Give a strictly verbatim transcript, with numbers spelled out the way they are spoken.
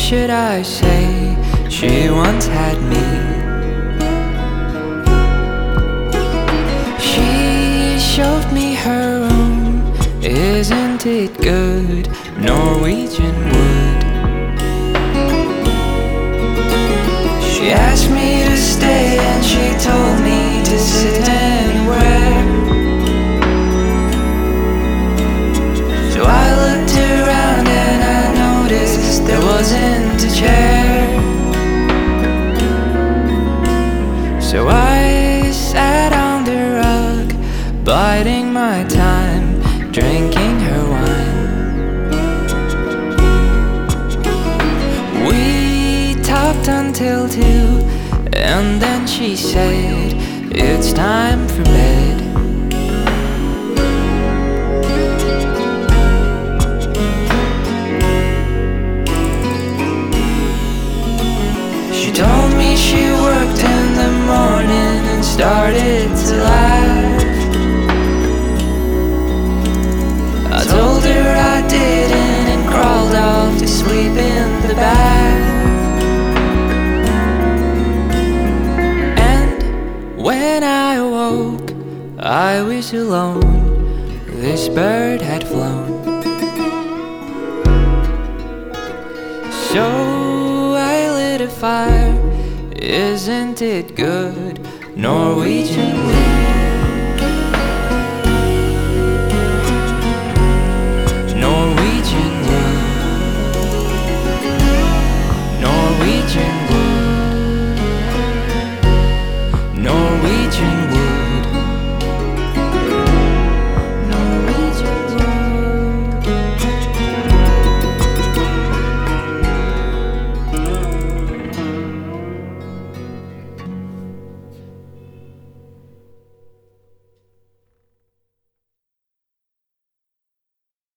should I say? She once had me. She showed me her room. Isn't it good? Norwegian wood. She asked me to stay and she told me to sit anywhere. So I looked around and I noticed there wasn't a chair. So I sat on the rug, biding my time, drinking her wine. We talked until two, and then she said, it's time for bed. She told me she worked in the morning and started to laugh. I told her I didn't and crawled off to sleep in the bath. And when I awoke, I was alone. This bird had flown. So I lit a fire. Isn't it good? Norwegian wood.